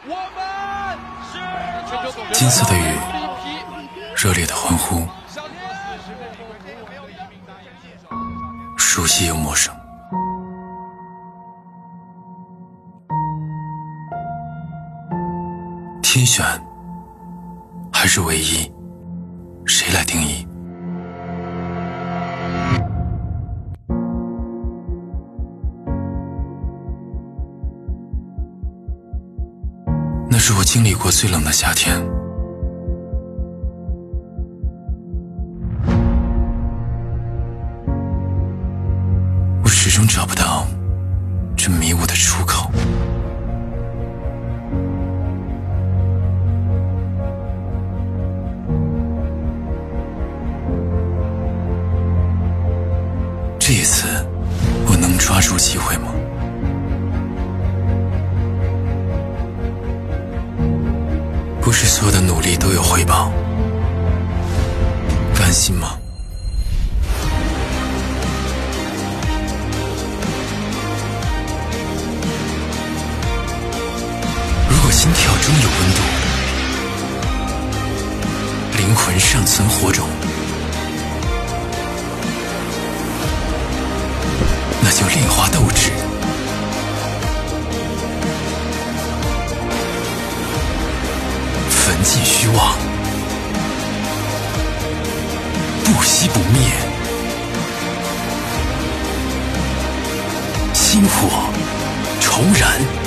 金色的雨，热烈的欢呼，熟悉又陌生。天选还是唯一，谁来定义？那是我经历过最冷的夏天，我始终找不到这迷雾的出口。这一次，我能抓住机会吗？不是所有的努力都有回报，甘心吗？如果心跳中有温度，灵魂尚存火种，那就炼化斗志，焚尽虚妄，不息不灭，星火重燃。